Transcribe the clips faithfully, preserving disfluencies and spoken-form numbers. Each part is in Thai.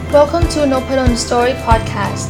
Welcome to Nopadon Story Podcast.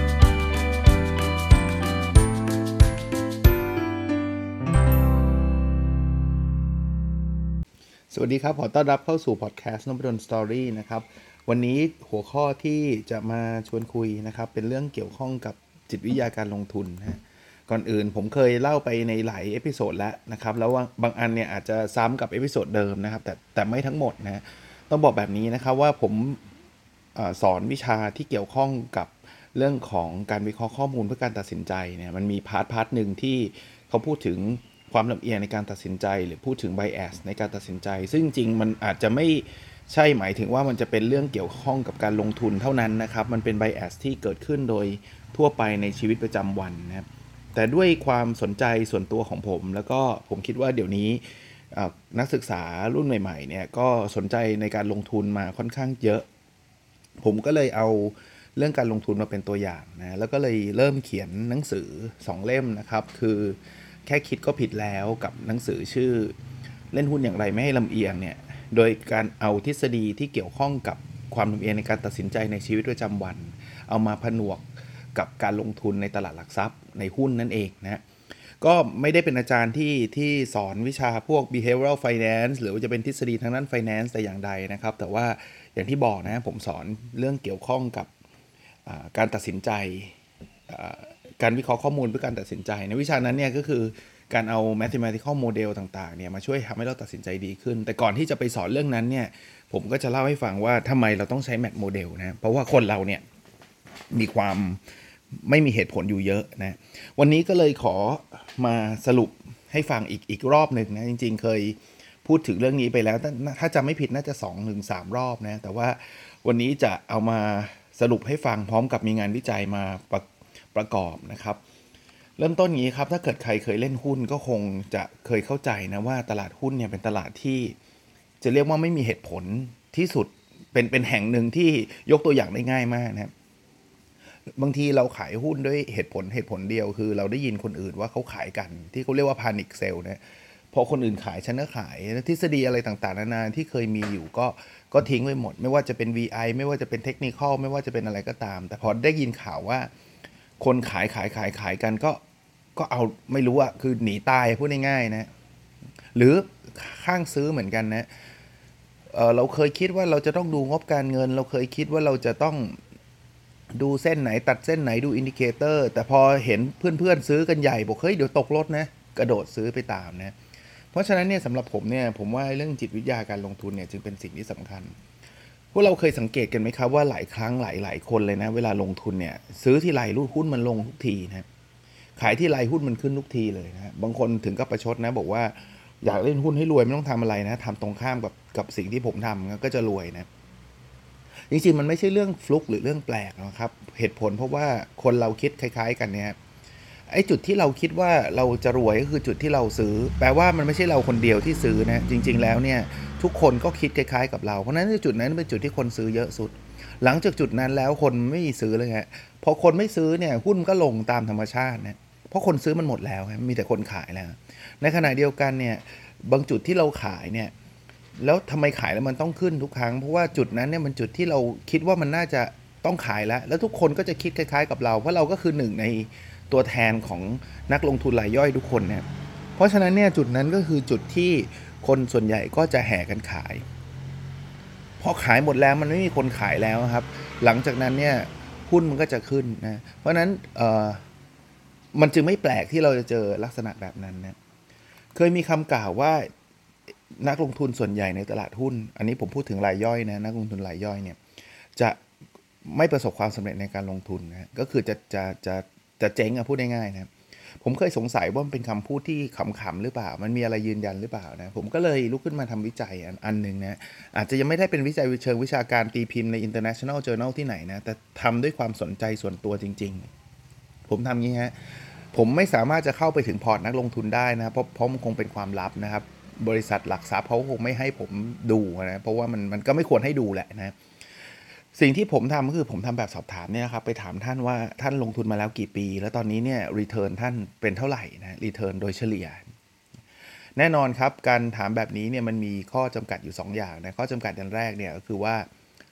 สวัสดีครับขอต้อนรับเข้าสู่พอดแคสต์ Nopadon Story นะครับวันนี้หัวข้อที่จะมาชวนคุยนะครับเป็นเรื่องเกี่ยวข้องกับจิตวิทยาการลงทุนนะก่อนอื่นผมเคยเล่าไปในหลายเอพิโซดแล้วนะครับแล้วว่าบางอันเนี่ยอาจจะซ้ำกับเอพิโซดเดิมนะครับแต่แต่ไม่ทั้งหมดนะต้องบอกแบบนี้นะครับว่าผมสอนวิชาที่เกี่ยวข้องกับเรื่องของการวิเคราะห์ข้อมูลเพื่อการตัดสินใจเนี่ยมันมีพาร์ทพาร์ทหนึ่งที่เขาพูดถึงความลำเอียงในการตัดสินใจหรือพูดถึง bias ในการตัดสินใจซึ่งจริงมันอาจจะไม่ใช่หมายถึงว่ามันจะเป็นเรื่องเกี่ยวข้องกับการลงทุนเท่านั้นนะครับมันเป็น bias ที่เกิดขึ้นโดยทั่วไปในชีวิตประจำวันนะครับแต่ด้วยความสนใจส่วนตัวของผมแล้วก็ผมคิดว่าเดี๋ยวนี้นักศึกษารุ่นใหม่ๆเนี่ยก็สนใจในการลงทุนมาค่อนข้างเยอะผมก็เลยเอาเรื่องการลงทุนมาเป็นตัวอย่างนะแล้วก็เลยเริ่มเขียนหนังสือสองเล่มนะครับคือแค่คิดก็ผิดแล้วกับหนังสือชื่อเล่นหุ้นอย่างไรไม่ให้ลำเอียงเนี่ยโดยการเอาทฤษฎีที่เกี่ยวข้องกับความลำเอียงในการตัดสินใจในชีวิตประจำวันเอามาผนวกกับการลงทุนในตลาดหลักทรัพย์ในหุ้นนั่นเองนะก็ไม่ได้เป็นอาจารย์ที่ที่สอนวิชาพวก behavioral finance หรือว่าจะเป็นทฤษฎีทางด้าน finance แต่อย่างใดนะครับแต่ว่าอย่างที่บอกนะผมสอนเรื่องเกี่ยวข้องกับการตัดสินใจการวิเคราะห์ข้อมูลเพื่อการตัดสินใจในวิชานั้นเนี่ยก็คือการเอา mathematical model ต่างๆเนี่ยมาช่วยทำให้เราตัดสินใจดีขึ้นแต่ก่อนที่จะไปสอนเรื่องนั้นเนี่ยผมก็จะเล่าให้ฟังว่าทำไมเราต้องใช้ math model นะเพราะว่าคนเราเนี่ยมีความไม่มีเหตุผลอยู่เยอะนะวันนี้ก็เลยขอมาสรุปให้ฟังอีกอีกรอบหนึ่งนะจริงๆเคยพูดถึงเรื่องนี้ไปแล้วถ้าจำไม่ผิดน่าจะ สองถึงสาม รอบนะแต่ว่าวันนี้จะเอามาสรุปให้ฟังพร้อมกับมีงานวิจัยมาประประกอบนะครับเริ่มต้นอย่างนี้ครับถ้าเกิดใครเคยเล่นหุ้นก็คงจะเคยเข้าใจนะว่าตลาดหุ้นเนี่ยเป็นตลาดที่จะเรียกว่าไม่มีเหตุผลที่สุดเป็นเป็นแห่งหนึ่งที่ยกตัวอย่างได้ง่ายมากนะครับบางทีเราขายหุ้นด้วยเหตุผลเหตุผลเดียวคือเราได้ยินคนอื่นว่าเขาขายกันที่เขาเรียกว่า panic sell นะพอคนอื่นขายฉันก็ขายทฤษฎีอะไรต่างๆนานาที่เคยมีอยู่ก็ก็ทิ้งไว้หมดไม่ว่าจะเป็น วี ไอ ไม่ว่าจะเป็นเทคนิคอลไม่ว่าจะเป็นอะไรก็ตามแต่พอได้ยินข่าวว่าคนขายขายขายขายกันก็ก็เอาไม่รู้อะคือหนีตายพูดง่ายๆนะหรือข้างซื้อเหมือนกันนะเออเราเคยคิดว่าเราจะต้องดูงบการเงินเราเคยคิดว่าเราจะต้องดูเส้นไหนตัดเส้นไหนดูอินดิเคเตอร์แต่พอเห็นเพื่อนๆซื้อกันใหญ่บอกเฮ้ยเดี๋ยวตกรถนะกระโดดซื้อไปตามนะเพราะฉะนั้นเนี่ยสำหรับผมเนี่ยผมว่าเรื่องจิตวิทยาการลงทุนเนี่ยจึงเป็นสิ่งที่สำคัญพวกเราเคยสังเกตกันไหมครับว่าหลายครั้งหลายหลายคนเลยนะเวลาลงทุนเนี่ยซื้อที่ไรหุ้นมันลงทุกทีนะขายที่ไรหุ้นมันขึ้นทุกทีเลยนะบางคนถึงกับประชดนะบอกว่าอยากเล่นหุ้นให้รวยไม่ต้องทำอะไรนะทำตรงข้ามกับกับสิ่งที่ผมทำก็จะรวยนะจริงๆมันไม่ใช่เรื่องฟลุกหรือเรื่องแปลกนะครับเหตุผลเพราะว่าคนเราคิดคล้ายๆกันเนี่ยไอ้จุดที่เราคิดว่าเราจะรวยก็คือจุดที่เราซื้อแปลว่ามันไม่ใช่เราคนเดียวที่ซื้อนะจริงๆแล้วเนี่ยทุกคนก็คิดคล้ายๆกับเราเพราะนั้นจุดนั้นเป็นจุดที่คนซื้อเยอะสุดหลังจากจุดนั้นแล้วคนไม่ซื้อเลยฮะพอคนไม่ซื้อเนี่ยหุ้นก็ลงตามธรรมชาตินะเพราะคนซื้อมันหมดแล้วมีแต่คนขายแล้วในขณะเดียวกันเนี่ยบางจุดที่เราขายเนี่ยแล้วทำไมขายแล้วมันต้องขึ้นทุกครั้งเพราะว่าจุดนั้นเนี่ยมันจุดที่เราคิดว่ามันน่าจะต้องขายแล้วแล้วทุกคนก็จะคิดคล้ายๆกับเราเพราะเราก็คือหนึ่งในตัวแทนของนักลงทุนรายย่อยทุกคนเนี่ยเพราะฉะนั้นเนี่ยจุดนั้นก็คือจุดที่คนส่วนใหญ่ก็จะแห่กันขายพอขายหมดแล้วมันไม่มีคนขายแล้วครับหลังจากนั้นเนี่ยหุ้นมันก็จะขึ้นนะเพราะฉะนั้นเอ่อมันจึงไม่แปลกที่เราจะเจอลักษณะแบบนั้นนะเคยมีคำกล่าวว่านักลงทุนส่วนใหญ่ในตลาดหุ้นอันนี้ผมพูดถึงรายย่อยนะนักลงทุนรายย่อยเนี่ยจะไม่ประสบความสำเร็จในการลงทุนนะก็คือจะจะจะจะเจ๊งอะพูดง่ายๆนะผมเคยสงสัยว่ามันเป็นคำพูดที่ขำๆหรือเปล่ามันมีอะไรยืนยันหรือเปล่านะผมก็เลยลุกขึ้นมาทำวิจัยอันอันหนึ่งนะอาจจะยังไม่ได้เป็นวิจัยเชิงวิชาการตีพิมพ์ใน International Journal ที่ไหนนะแต่ทำด้วยความสนใจส่วนตัวจริงๆผมทำงี้ฮะผมไม่สามารถจะเข้าไปถึงพอร์ตนักลงทุนได้นะเพราะเพราะมันคงเป็นความลับนะครับบริษัทหลักทรัพย์เขาคงไม่ให้ผมดูนะเพราะว่ามันมันก็ไม่ควรให้ดูแหละนะสิ่งที่ผมทำก็คือผมทำแบบสอบถามเนี่ยครับไปถามท่านว่าท่านลงทุนมาแล้วกี่ปีแล้วตอนนี้เนี่ยรีเทิร์นท่านเป็นเท่าไหร่นะรีเทิร์นโดยเฉลี่ยแน่นอนครับการถามแบบนี้เนี่ยมันมีข้อจำกัดอยู่สองอย่างนะข้อจำกัดอันแรกเนี่ยก็คือว่า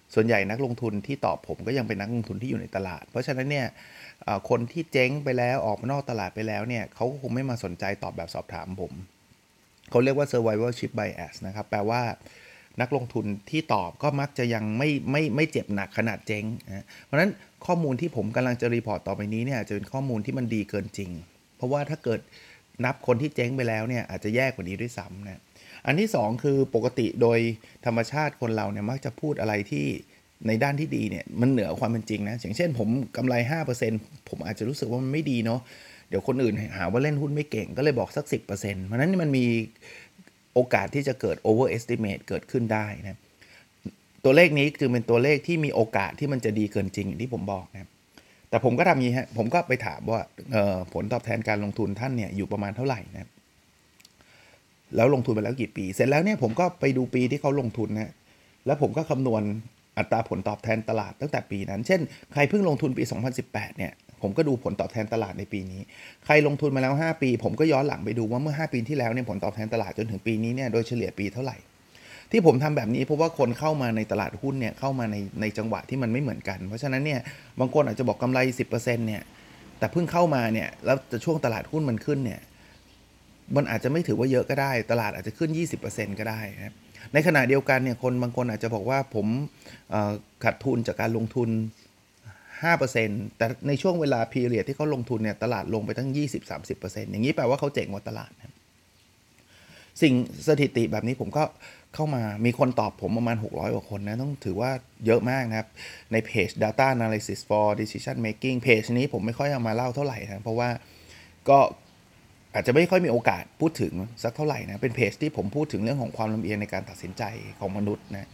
ส่วนใหญ่นักลงทุนที่ตอบผมก็ยังเป็นนักลงทุนที่อยู่ในตลาดเพราะฉะนั้นเนี่ยคนที่เจ๊งไปแล้วออกมานอกตลาดไปแล้วเนี่ยเขาคงไม่มาสนใจตอบแบบสอบถามผมเขาเรียกว่า survivorship bias นะครับแปลว่านักลงทุนที่ตอบก็มักจะยังไม่ไม่ไม่เจ็บหนักขนาดเจ๊งนะเพราะฉะนั้นข้อมูลที่ผมกำลังจะรีพอร์ตต่อไปนี้เนี่ยจะเป็นข้อมูลที่มันดีเกินจริงเพราะว่าถ้าเกิดนับคนที่เจ๊งไปแล้วเนี่ยอาจจะแย่กว่านี้ด้วยซ้ำนะอันที่สองคือปกติโดยธรรมชาติคนเราเนี่ยมักจะพูดอะไรที่ในด้านที่ดีเนี่ยมันเหนือความเป็นจริงนะอย่างเช่นผมกำไร ห้าเปอร์เซ็นต์ ผมอาจจะรู้สึกว่ามันไม่ดีเนาะเดี๋ยวคนอื่นหาว่าเล่นหุ้นไม่เก่งก็เลยบอกสัก สิบเปอร์เซ็นต์ เพราะนั้นมันมีโอกาสที่จะเกิด overestimate เกิดขึ้นได้นะตัวเลขนี้จึงเป็นตัวเลขที่มีโอกาสที่มันจะดีเกินจริงอย่างที่ผมบอกนะแต่ผมก็ทำอย่างนี้ฮะผมก็ไปถามว่าผลตอบแทนการลงทุนท่านเนี่ยอยู่ประมาณเท่าไหร่นะแล้วลงทุนไปแล้วกี่ปีเสร็จแล้วเนี่ยผมก็ไปดูปีที่เขาลงทุนนะแล้วผมก็คำนวณอัตราผลตอบแทนตลาดตั้งแต่ปีนั้นเช่นใครเพิ่งลงทุนปีสองพันสิบแปดเนี่ยผมก็ดูผลตอบแทนตลาดในปีนี้ใครลงทุนมาแล้วห้าปีผมก็ย้อนหลังไปดูว่าเมื่อห้าปีที่แล้วเนี่ยผลตอบแทนตลาดจนถึงปีนี้เนี่ยโดยเฉลี่ยปีเท่าไหร่ที่ผมทำแบบนี้เพราะว่าคนเข้ามาในตลาดหุ้นเนี่ยเข้ามาในในจังหวะที่มันไม่เหมือนกันเพราะฉะนั้นเนี่ยบางคนอาจจะบอกกำไร สิบเปอร์เซ็นต์ เนี่ยแต่เพิ่งเข้ามาเนี่ยแล้วจะช่วงตลาดหุ้นมันขึ้นเนี่ยมันอาจจะไม่ถือว่าเยอะก็ได้ตลาดอาจจะขึ้น ยี่สิบเปอร์เซ็นต์ ก็ได้นะในขณะเดียวกันเนี่ยคนบางคนอาจจะบอกว่าผมขาดทุนจากการลงทุน ห้าเปอร์เซ็นต์ แต่ในช่วงเวลา period ที่เขาลงทุนเนี่ยตลาดลงไปตั้ง ยี่สิบถึงสามสิบเปอร์เซ็นต์ อย่างนี้แปลว่าเขาเจ๋งกว่าตลาดนะสิ่งสถิติแบบนี้ผมก็เข้ามามีคนตอบผมประมาณหกร้อยกว่าคนนะต้องถือว่าเยอะมากนะครับในเพจ data analysis for decision making เพจนี้ผมไม่ค่อยเอามาเล่าเท่าไหร่นะเพราะว่าก็อาจจะไม่ค่อยมีโอกาสพูดถึงสักเท่าไหร่นะเป็นเพจที่ผมพูดถึงเรื่องของความลำเอียงในการตัดสินใจของมนุษย์นะ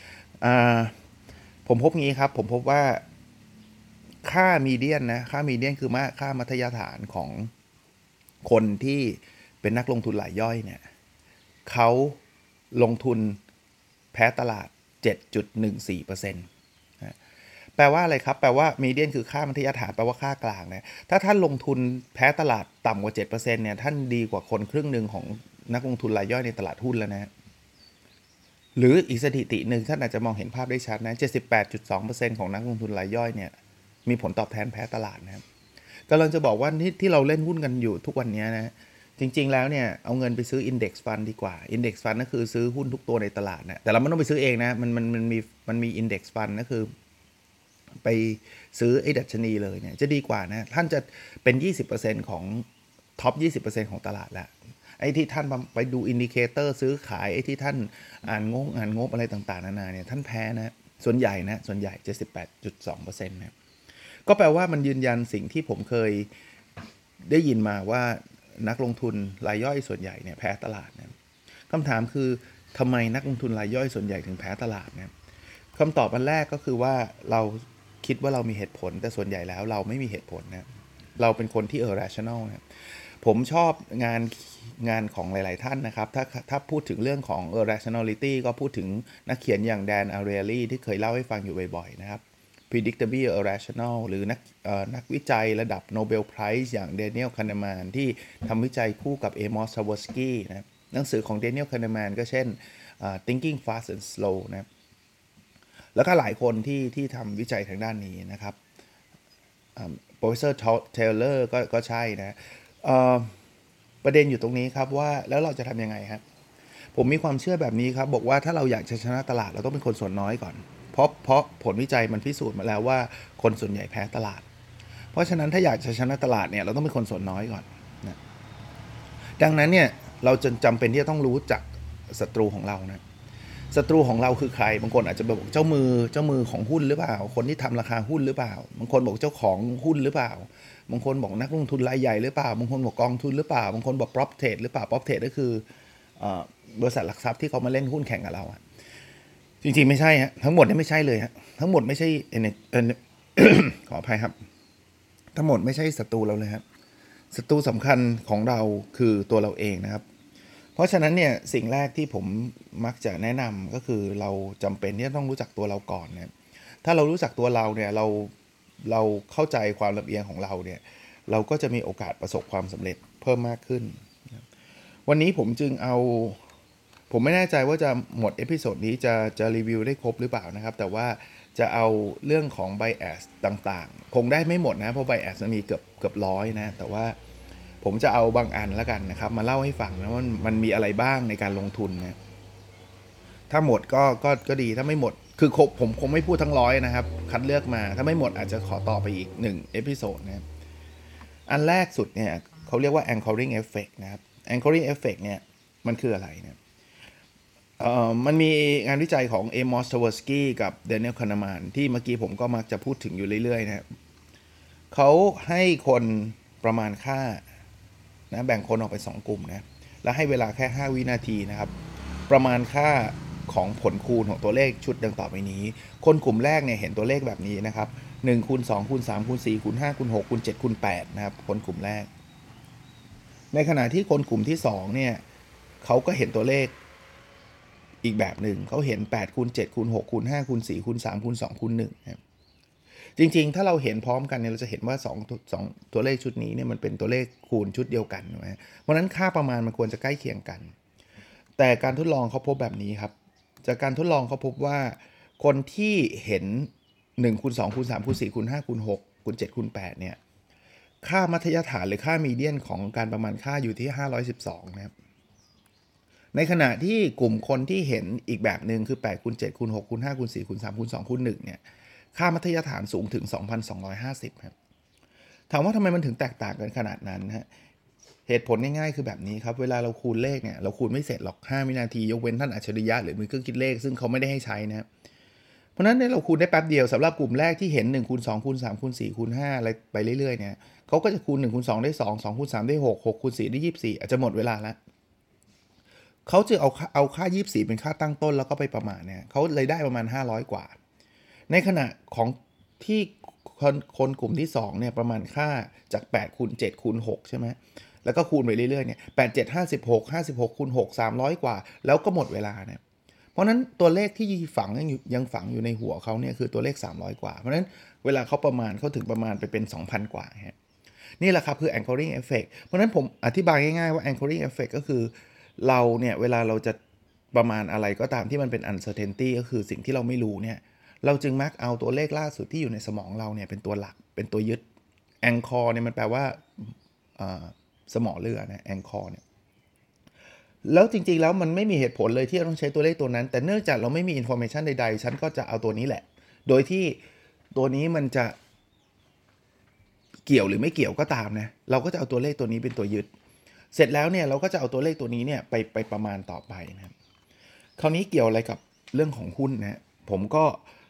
ผมพบงี้ครับผมพบว่าค่ามีเดียนนะค่ามีเดียนคือค่ามัธยฐานของคนที่เป็นนักลงทุนรายย่อยเนี่ยเขาลงทุนแพ้ตลาด เจ็ดจุดหนึ่งสี่เปอร์เซ็นต์ แปลว่าอะไรครับแปลว่ามีเดียนคือค่ามัธยฐานแปลว่าค่ากลางนะถ้าท่านลงทุนแพ้ตลาดต่ำกว่า เจ็ดเปอร์เซ็นต์ เนี่ยท่านดีกว่าคนครึ่งหนึ่งของนักลงทุนรายย่อยในตลาดหุ้นแล้วนะหรืออีกสถิติหนึ่งท่านอาจจะมองเห็นภาพได้ชัดนะ เจ็ดสิบแปดจุดสองเปอร์เซ็นต์ ของนักลงทุนรายย่อยเนี่ยมีผลตอบแทนแพ้ตลาดนะครับกำลังจะบอกว่าที่ที่เราเล่นหุ้นกันอยู่ทุกวันนี้นะจริงๆแล้วเนี่ยเอาเงินไปซื้อ Index Fund ดีกว่า Index Fund ก็คือซื้อหุ้นทุกตัวในตลาดนะแต่เราไม่ต้องไปซื้อเองนะมันมันมันมีมันมี Index Fund ก็คือไปซื้อไอ้ดัชนีเลยเนี่ยจะดีกว่านะท่านจะเป็น ยี่สิบเปอร์เซ็นต์ ของท็อป ยี่สิบเปอร์เซ็นต์ ของตลาดแล้วไอ้ที่ท่านไปดูอินดิเคเตอร์ซื้อขายไอ้ที่ท่านอ่านงงอ่านงบอะไรต่างๆนานาเนี่ยท่านแพ้นะส่วนใหญ่นะส่วนใหญ่ เจ็ดสิบแปดจุดสองเปอร์เซ็นต์ นะก็แปลว่ามันยืนยันสิ่งที่ผมเคยได้ยินมาว่านักลงทุนรายย่อยส่วนใหญ่เนี่ยแพ้ตลาดนะคำถามคือทำไมนักลงทุนรายย่อยส่วนใหญ่ถึงแพ้ตลาดนะคำตอบอันแรกก็คือว่าเราคิดว่าเรามีเหตุผลแต่ส่วนใหญ่แล้วเราไม่มีเหตุผลนะเราเป็นคนที่ irrational นะผมชอบงานงานของหลายๆท่านนะครับถ้าถ้าพูดถึงเรื่องของ irrationality ก็พูดถึงนักเขียนอย่างแดนอาเรลลี่ที่เคยเล่าให้ฟังอยู่บ่อยๆนะครับ predictably irrational หรือนักนักวิจัยระดับ Nobel Prize อย่าง Daniel Kahneman ที่ทำวิจัยคู่กับ Amos Tversky นะหนังสือของ Daniel Kahneman ก็เช่น uh, Thinking Fast and Slow นะแล้วก็หลายคนที่ที่ทำวิจัยทางด้านนี้นะครับ Professor Taylor ก็ก็ใช่นะประเด็นอยู่ตรงนี้ครับว่าแล้วเราจะทำยังไงครับผมมีความเชื่อแบบนี้ครับบอกว่าถ้าเราอยากจะชนะตลาดเราต้องเป็นคนส่วนน้อยก่อนเพราะเพราะผลวิจัยมันพิสูจน์มาแล้วว่าคนส่วนใหญ่แพ้ตลาดเพราะฉะนั้นถ้าอยากจะชนะตลาดเนี่ยเราต้องเป็นคนส่วนน้อยก่อนนะดังนั้นเนี่ยเราจนจำเป็นที่จะต้องรู้จักศัตรูของเรานะศัตรูของเราคือใครบางคนอาจจะบอกเจ้ามือเจ้ามือของหุ้นหรือเปล่าคนที่ทำราคาหุ้นหรือเปล่าบางคนบอกเจ้าของหุ้นหรือเปล่าบางคนบอกนักลงทุนรายใหญ่หรือเปล่าบางคนบอกกองทุนหรือเปล่าบางคนบอก prop trade หรือเปล่า prop trade ก็คือบริษัทหลักทรัพย์ที่เขามาเล่นหุ้นแข่งกับเราจริงๆไม่ใช่ฮะทั้งหมดนี่ไม่ใช่เลยฮะทั้งหมดไม่ใช่เออ ขออภัยครับทั้งหมดไม่ใช่ศัตรูเราเลยครับศัตรูสำคัญของเราคือตัวเราเองนะครับเพราะฉะนั้นเนี่ยสิ่งแรกที่ผมมักจะแนะนำก็คือเราจำเป็นที่จะต้องรู้จักตัวเราก่อนนะถ้าเรารู้จักตัวเราเนี่ยเราเราเข้าใจความลำเอียงของเราเนี่ยเราก็จะมีโอกาสประสบความสำเร็จเพิ่มมากขึ้นวันนี้ผมจึงเอาผผมไม่แน่ใจว่าจะหมดเอพิโซดนี้จะจะรีวิวได้ครบหรือเปล่านะครับแต่ว่าจะเอาเรื่องของ bias ต่างๆคงได้ไม่หมดนะเพราะ bias มันมีเกือบเกือบร้อยนะแต่ว่าผมจะเอาบางอันแล้วกันนะครับมาเล่าให้ฟังนะว่ามันมีอะไรบ้างในการลงทุนนะถ้าหมดก็ก็ก็ดีถ้าไม่หมดคือผมคงไม่พูดทั้งร้อยนะครับคัดเลือกมาถ้าไม่หมดอาจจะขอต่อไปอีกหนึ่งเอพิโซดนะอันแรกสุดเนี่ยเขาเรียกว่า anchoring effect นะครับ anchoring effect เนี่ยมันคืออะไรนะเอ่อมันมีงานวิจัยของเอมอส ทเวอร์สกี้กับเดนิเอล คานาแมนที่เมื่อกี้ผมก็มักจะพูดถึงอยู่เรื่อยๆนะเขาให้คนประมาณค่านะแบ่งคนออกไปสองกลุ่มนะแล้วให้เวลาแค่ห้าวินาทีนะครับประมาณค่าของผลคูณของตัวเลขชุดดังต่อไปนี้คนกลุ่มแรกเนี่ยเห็นตัวเลขแบบนี้นะครับหนึ่งคูณสองคูณสามคูณสี่คูณห้าคูณหกคูณเจ็ดคูณแปดนะครับคนกลุ่มแรกในขณะที่คนกลุ่มที่สองเนี่ยเขาก็เห็นตัวเลขอีกแบบหนึ่งเขาเห็นแปดคูณเจ็ดคูณหกคูณห้าคูณสี่คูณสามคูณสองคูณหนึ่งนะครับจริงๆถ้าเราเห็นพร้อมกันเนี่ยเราจะเห็นว่า2 2ตัวเลขชุดนี้เนี่ยมันเป็นตัวเลขคูณชุดเดียวกันนะเพราะนั้นค่าประมาณมันควรจะใกล้เคียงกันแต่การทดลองเขาพบแบบนี้ครับจากการทดลองเขาพบว่าคนที่เห็นหนึ่งคูณสองคูณสามคูณสี่คูณห้าคูณหกคูณเจ็ดคูณแปดเนี่ยค่ามัธยฐานหรือค่ามีเดียนของการประมาณค่าอยู่ที่ห้าร้อยสิบสองนะครับในขณะที่กลุ่มคนที่เห็นอีกแบบหนึ่งคือแปดคูณเจ็ดคูณหกคูณห้าคูณสี่คูณสามคูณสองคูณหนึ่งเนี่ยค่ามัธยฐานสูงถึง สองพันสองร้อยห้าสิบ ครับถามว่าทำไมมันถึงแตกต่างกันขนาดนั้นฮะเหตุผลง่ายๆคือแบบนี้ครับเวลาเราคูณเลขเนี่ยเราคูณไม่เสร็จหรอกห้าวินาทียกเว้นท่านอัจฉริยะหรือมีเครื่องคิดเลขซึ่งเขาไม่ได้ให้ใช้นะเพราะนั้นเนี่ยเราคูณได้แป๊บเดียวสำหรับกลุ่มแรกที่เห็นหนึ่งคูณสองคูณสามคูณสี่คูณห้าอะไรไปเรื่อยๆเนี่ยเขาก็จะคูณหนึ่งคูณสองได้สอง สองคูณสามได้หก หกคูณสี่ได้ยี่สิบสี่อาจจะหมดเวลาแล้วเขาจะเอาเอาค่ายี่สิบสี่เป็นค่าตั้งต้นแล้วก็ไปประมาณเนี่ยเขาเลยได้ประมาณห้าร้อยกว่าในขณะของที่คนคนกลุ่มที่สองเนี่ยประมาณค่าจากแปดคูณเจ็ดคูณหกใช่ไหมแล้วก็คูณไปเรื่อยๆเนี่ยแปด เจ็ด ห้าสิบหก ห้าสิบหกคูณหก สามร้อยกว่าแล้วก็หมดเวลาเนี่ยเพราะนั้นตัวเลขที่ฝังยังยังฝังอยู่ในหัวเขาเนี่ยคือตัวเลขสามร้อยกว่าเพราะนั้นเวลาเขาประมาณเขาถึงประมาณไปเป็น สองพัน กว่าฮะนี่แหละครับคือ anchoring effect เพราะนั้นผมอธิบายง่ายๆว่า anchoring effect ก็คือเราเนี่ยเวลาเราจะประมาณอะไรก็ตามที่มันเป็น uncertainty ก็คือสิ่งที่เราไม่รู้เนี่ยเราจึงมักเอาตัวเลขล่าสุดที่อยู่ในสมองเราเนี่ยเป็นตัวหลักเป็นตัวยึด anchor เนี่ยมันแปลว่าสมอเรือนะ anchor เนี่ยแล้วจริงๆแล้วมันไม่มีเหตุผลเลยที่เราต้องใช้ตัวเลขตัวนั้นแต่เนื่องจากเราไม่มี information ใดๆฉันก็จะเอาตัวนี้แหละโดยที่ตัวนี้มันจะเกี่ยวหรือไม่เกี่ยวก็ตามนะเราก็จะเอาตัวเลขตัวนี้เป็นตัวยึดเสร็จแล้วเนี่ยเราก็จะเอาตัวเลขตัวนี้เนี่ยไปไปประมาณต่อไปนะครับคราวนี้เกี่ยวอะไรกับเรื่องของหุ้นนะผมก็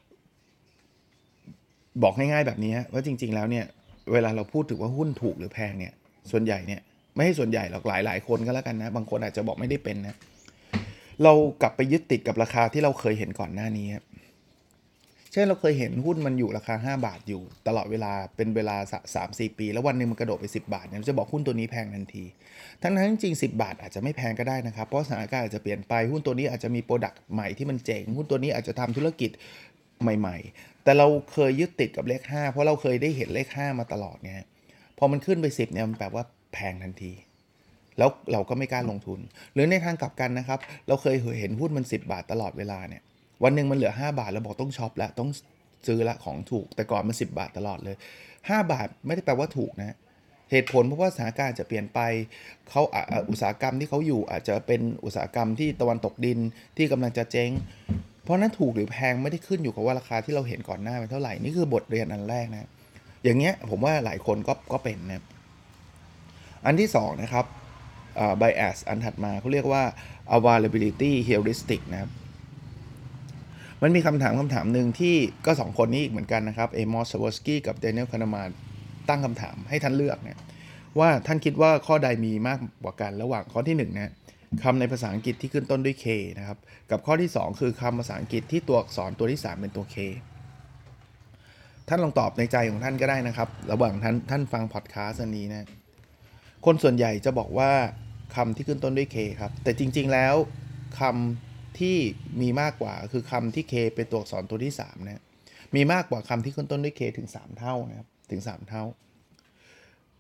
บอกง่ายๆแบบนี้ว่าจริงๆแล้วเนี่ยเวลาเราพูดถึงว่าหุ้นถูกหรือแพงเนี่ยส่วนใหญ่เนี่ยไม่ให้ส่วนใหญ่หรอกหลายๆคนก็แล้วกันนะบางคนอาจจะบอกไม่ได้เป็นนะเรากลับไปยึดติดกับราคาที่เราเคยเห็นก่อนหน้านี้ครับเช่นเราเคยเห็นหุ้นมันอยู่ราคาห้าบาทอยู่ตลอดเวลาเป็นเวลา สามถึงสี่ ปีแล้ววันนึงมันกระโดดไปสิบบาทเนี่ยจะบอกหุ้นตัวนี้แพงทันทีทั้งนั้นจริงๆสิบบาทอาจจะไม่แพงก็ได้นะครับเพราะสถานการณ์อาจจะเปลี่ยนไปหุ้นตัวนี้อาจจะมีโปรดักต์ใหม่ที่มันเจ๋งหุ้นตัวนี้อาจจะทำธุรกิจใหม่ๆแต่เราเคยยึดติดกับเลขห้าเพราะเราเคยได้เห็นเลขห้ามาตลอดไงพอมันขึ้นไปสิบเนี่ยมันแปลว่าแพงทันทีแล้วเราก็ไม่กล้าลงทุนหรือในทางกลับกันนะครับเราเคยเห็นหุ้นมันสิบบาทตลอดเวลาเนี่ยวันนึงมันเหลือห้าบาทเราบอกต้องช็อปแล้วต้องซื้อละของถูกแต่ก่อนมันสิบบาทตลอดเลยห้าบาทไม่ได้แปลว่าถูกนะเหตุผลเพราะว่าสถานการณ์จะเปลี่ยนไปเขาอุตสาหกรรมที่เขาอยู่อาจจะเป็นอุตสาหกรรมที่ตะวันตกดินที่กำลังจะเจ๊งเพราะนั้นถูกหรือแพงไม่ได้ขึ้นอยู่กับว่าราคาที่เราเห็นก่อนหน้าเป็นเท่าไหร่นี่คือบทเรียนอันแรกนะอย่างเงี้ยผมว่าหลายคนก็ก็เป็นนะอันที่สองนะครับ uh, bias อันถัดมาเขาเรียกว่า availability heuristic นะครับมันมีคำถามคำถามหนึ่งที่ก็สองคนนี้อีกเหมือนกันนะครับเอมอส ทเวอร์สกี้กับเดนิเอล คานาแมนตั้งคำถามให้ท่านเลือกเนี่ยว่าท่านคิดว่าข้อใดมีมากกว่ากันระหว่างข้อที่หนึ่งนะคำในภาษาอังกฤษที่ขึ้นต้นด้วย K นะครับกับข้อที่สองคือคำภาษาอังกฤษที่ตัวอักษรตัวที่สามเป็นตัว K ท่านลองตอบในใจของท่านก็ได้นะครับระหว่างท่านท่านฟังพอดคาสต์อันนี้นะคนส่วนใหญ่จะบอกว่าคำที่ขึ้นต้นด้วย K ครับแต่จริงๆแล้วคำที่มีมากกว่าคือคำที่ K เป็นตัวอักษรตัวที่สามนะมีมากกว่าคำที่ขึ้นต้นด้วย K ถึงสามเท่านะครับถึงสามเท่า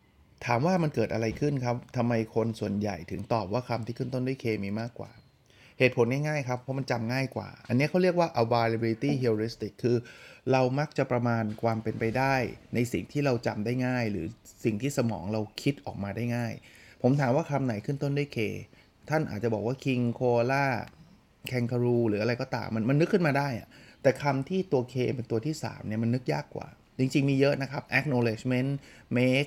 ถามว่ามันเกิดอะไรขึ้นครับทำไมคนส่วนใหญ่ถึงตอบว่าคำที่ขึ้นต้นด้วย K มีมากกว่าเหตุผลง่ายๆครับเพราะมันจำง่ายกว่าอันนี้เขาเรียกว่า availability heuristic คือเรามักจะประมาณความเป็นไปได้ในสิ่งที่เราจำได้ง่ายหรือสิ่งที่สมองเราคิดออกมาได้ง่ายผมถามว่าคำไหนขึ้นต้นด้วย K ท่านอาจจะบอกว่า king koala kangaroo หรืออะไรก็ตามมันมันนึกขึ้นมาได้อะแต่คำที่ตัว K เป็นตัวที่สามเนี่ยมันนึกยากกว่าจริงๆมีเยอะนะครับ acknowledgement make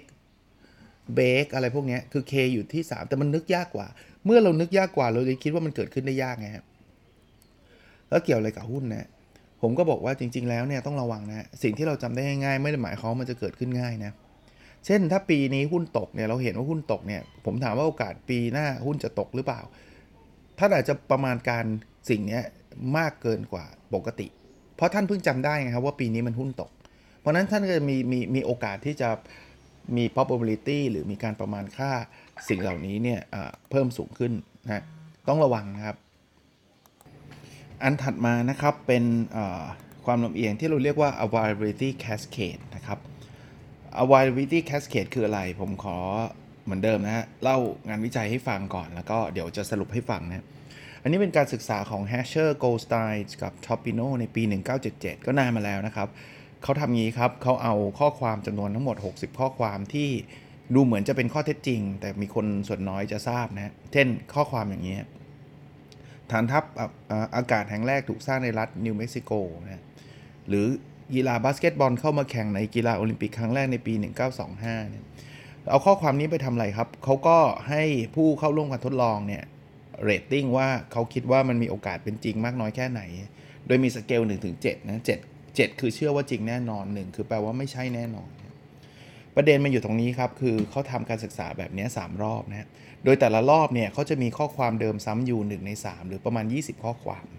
bake อะไรพวกนี้คือ K อยู่ที่สามแต่มันนึกยากกว่าเมื่อเรานึกยากกว่าเราเลยคิดว่ามันเกิดขึ้นได้ยากไงครับแล้วเกี่ยวอะไรกับหุ้นนะผมก็บอกว่าจริงๆแล้วเนี่ยต้องระวังนะสิ่งที่เราจำได้ง่ายๆไม่ได้หมายความว่ามันจะเกิดขึ้นง่ายนะเช่นถ้าปีนี้หุ้นตกเนี่ยเราเห็นว่าหุ้นตกเนี่ยผมถามว่าโอกาสปีหน้าหุ้นจะตกหรือเปล่าท่านอาจจะประมาณการสิ่งนี้มากเกินกว่าปกติเพราะท่านเพิ่งจำได้ไงครับว่าปีนี้มันหุ้นตกเพราะนั้นท่านก็จะมีมีมีโอกาสที่จะมี probability หรือมีการประมาณค่าสิ่งเหล่านี้เนี่ยเพิ่มสูงขึ้นนะต้องระวังนะครับอันถัดมานะครับเป็นความลำเอียงที่เราเรียกว่า availability cascade นะครับ availability cascade คืออะไรผมขอเหมือนเดิมนะฮะเล่างานวิจัยให้ฟังก่อนแล้วก็เดี๋ยวจะสรุปให้ฟังนะอันนี้เป็นการศึกษาของ Hasher Goldstein กับ Topino ในปีหนึ่งเก้าเจ็ดเจ็ดก็นานมาแล้วนะครับเขาทำงี้ครับเขาเอาข้อความจำนวนทั้งหมดหกสิบข้อความที่ดูเหมือนจะเป็นข้อเท็จจริงแต่มีคนส่วนน้อยจะทราบนะเช่นข้อความอย่างนี้ฐานทัพอากาศแห่งแรกถูกสร้างในรัฐนิวเม็กซิโกนะหรือกีฬาบาสเกตบอลเข้ามาแข่งในกีฬาโอลิมปิกครั้งแรกในปีหนึ่งเก้าสองห้าเนี่ยเอาข้อความนี้ไปทำอะไรครับเขาก็ให้ผู้เข้าร่วมการทดลองเนี่ยเรตติ้งว่าเขาคิดว่ามันมีโอกาสเป็นจริงมากน้อยแค่ไหนโดยมีสเกลหนึ่งถึงเจ็ดนะเจ็ด เจ็ดคือเชื่อว่าจริงแน่นอนหนึ่งคือแปลว่าไม่ใช่แน่นอนประเด็นมันอยู่ตรงนี้ครับคือเขาทำการศึกษาแบบนี้สามรอบนะโดยแต่ละรอบเนี่ยเขาจะมีข้อความเดิมซ้ำอยู่หนึ่งในสามหรือประมาณยี่สิบข้อความ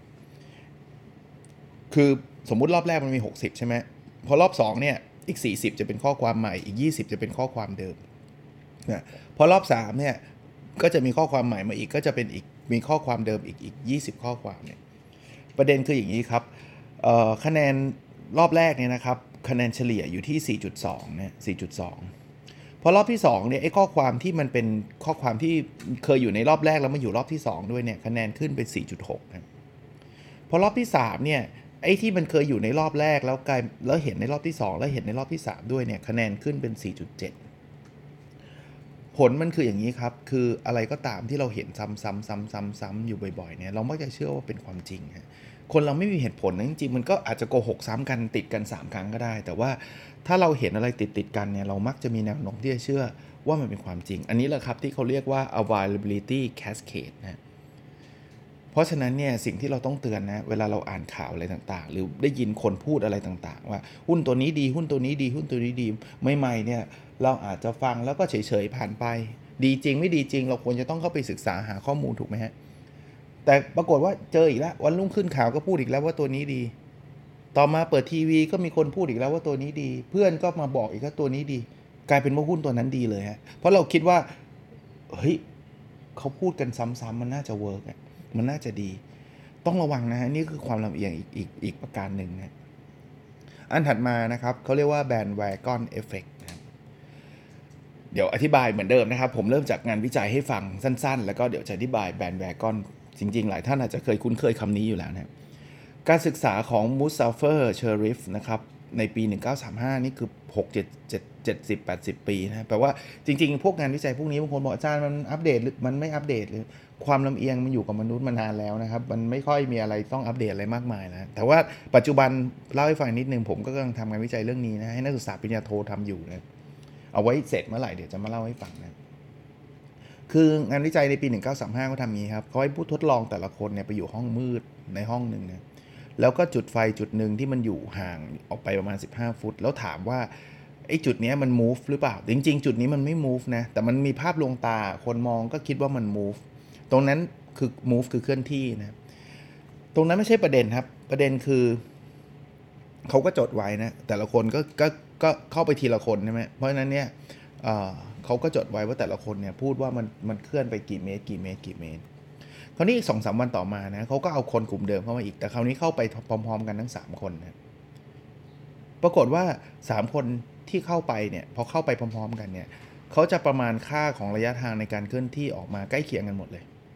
คือสมมุติรอบแรกมันมีหกสิบใช่ไหมพอรอบสองเนี่ยอีกสี่สิบจะเป็นข้อความใหม่อีกยี่สิบจะเป็นข้อความเดิมนะพอรอบสามเนี่ยก็จะมีข้อความใหม่มาอีกก็จะเป็นอีกมีข้อความเดิมอีกอีกยี่สิบข้อความเนี่ยประเด็นคืออย่างนี้ครับคะแนนรอบแรกเนี่ยนะครับคะแนนเฉลี่ยอยู่ที่ สี่จุดสอง เนี่ย สี่จุดสอง พอรอบที่สองเนี่ยไอ้ข้อความที่มันเป็นข้อความที่เคยอยู่ในรอบแรกแล้วมาอยู่รอบที่สองด้วยเนี่ยคะแนนขึ้นเป็น สี่จุดหก นะพอรอบที่สามเนี่ยไอ้ที่มันเคยอยู่ในรอบแรกแล้วกลายแล้วเห็นในรอบที่สองแล้วเห็นในรอบที่สามด้วยเนี่ยคะแนนขึ้นเป็น สี่จุดเจ็ด ผลมันคืออย่างนี้ครับคืออะไรก็ตามที่เราเห็นซ้ำๆๆๆอยู่บ่อยๆเนี่ยเรามักจะเชื่อว่าเป็นความจริงฮะคนเราไม่มีเหตุผลนะจริงๆมันก็อาจจะโกหกซ้ำกันติดกันสามครั้งก็ได้แต่ว่าถ้าเราเห็นอะไรติดๆกันเนี่ยเรามักจะมีแนวโน้มที่จะเชื่อว่ามันเป็นความจริงอันนี้แหละครับที่เขาเรียกว่า availability cascade นะเพราะฉะนั้นเนี่ยสิ่งที่เราต้องเตือนนะเวลาเราอ่านข่าวอะไรต่างๆหรือได้ยินคนพูดอะไรต่างๆว่าหุ้นตัวนี้ดีหุ้นตัวนี้ดีหุ้นตัวนี้ดีใหม่ๆเนี่ยเราอาจจะฟังแล้วก็เฉยๆผ่านไปดีจริงไม่ดีจริงเราควรจะต้องเข้าไปศึกษาหาข้อมูลถูกไหมฮะแต่ปรากฏว่าเจออีกแล้ววันรุ่งขึ้นข่าวก็พูดอีกแล้วว่าตัวนี้ดีต่อมาเปิดทีวีก็มีคนพูดอีกแล้วว่าตัวนี้ดีเพื่อนก็มาบอกอีกว่าตัวนี้ดีกลายเป็นว่าหุ้นตัวนั้นดีเลยฮะเพราะเราคิดว่าเฮ้ยเขาพูดกันซ้ำๆมันน่าจะเวิร์กอะมันน่าจะดีต้องระวังนะฮะนี่คือความลำเอียงอีกอีกอีกประการหนึ่งนะอันถัดมานะครับเขาเรียกว่า bandwagon effect นะเดี๋ยวอธิบายเหมือนเดิมนะครับผมเริ่มจากงานวิจัยให้ฟังสั้นๆแล้วก็เดี๋ยวจะอธิบาย bandwagon จริงๆหลายท่านอาจจะเคยคุ้นเคยคำนี้อยู่แล้วนะการศึกษาของ Muzafer Sherif นะครับในปีหนึ่งเก้าสามห้านี่คือหก เจ็ด เจ็ด เจ็ดสิบ แปดสิบปีนะแปลว่าจริงๆพวกงานวิจัยพวกนี้บางคนบอกอาจารย์มันอัปเดตหรือมันไม่อัปเดตหรือความลำเอียงมันอยู่กับมนุษย์มานานแล้วนะครับมันไม่ค่อยมีอะไรต้องอัปเดตอะไรมากมายนะแต่ว่าปัจจุบันเล่าให้ฟังนิดนึงผมก็กำลังทำงานวิจัยเรื่องนี้นะให้นักศึกษาปริญญาโททำอยู่นะเอาไว้เสร็จเมื่อไหร่เดี๋ยวจะมาเล่าให้ฟังนะคืองานวิจัยในปีหนึ่งเก้าสามห้าเขาทำงี้ครับเขาให้ผู้ทดลองแต่ละคนเนี่ยไปอยู่ห้องมืดในห้องนึงนะแล้วก็จุดไฟจุดหนึ่งที่มันอยู่ห่างออกไปประมาณสิบห้าฟุตแล้วถามว่าไอ้จุดนี้มัน move หรือเปล่าจริงๆจุดนี้มันไม่ move นะแต่มันมีภาพลวงตาคนมองก็คิดว่ามัน move ตรงนั้นคือ move คือเคลื่อนที่นะตรงนั้นไม่ใช่ประเด็นครับประเด็นคือเขาก็จดไว้นะแต่ละคนก็ก็ก็เข้าไปทีละคนใช่ไหมเพราะฉะนั้นเนี่ยเอ่อเขาก็จดไว้ว่าแต่ละคนเนี่ยพูดว่ามันมันเคลื่อนไปกี่เมตรกี่เมตรกี่เมตรคราวนี้อีก สองสาม วันต่อมานะเขาก็เอาคนกลุ่มเดิมเข้ามาอีกแต่คราวนี้เข้าไปพร้อมๆกันทั้งสามคนนะปรากฏว่าสามคนที่เข้าไปเนี่ยพอเข้าไปพร้อมๆกันเนี่ยเขาจะประมาณค่าของระยะทางในการเคลื่อนที่ออกมาใกล้เคียงกันหมดเลย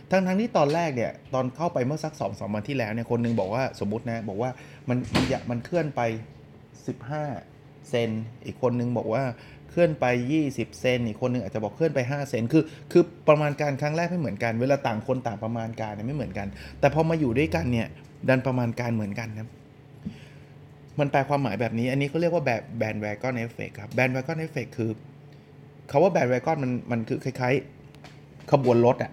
ทั้งทั้งที่ตอนแรกเนี่ยตอนเข้าไปเมื่อสัก สองถึงสาม วันที่แล้วเนี่ยคนนึงบอกว่าสมมุตินะบอกว่ามันมันมันเคลื่อนไปสิบห้าเซนอีกคนนึงบอกว่าเคลื่อนไปยี่สิบเซนอีกคนนึงอาจจะบอกเคลื่อนไปห้าเซนคือคือประมาณการครั้งแรกไม่เหมือนกันเวลาต่างคนต่างประมาณการเนี่ยไม่เหมือนกันแต่พอมาอยู่ด้วยกันเนี่ยดันประมาณการเหมือนกันนะมันแปลความหมายแบบนี้อันนี้เขาเรียกว่าแบบแบนด์แวกอนเอฟเฟกต์ครับแบนด์แวกอนเอฟเฟกต์คือคำว่าแบนด์แวกอนมันมันคือคล้ายๆขบวนรถอ่ะ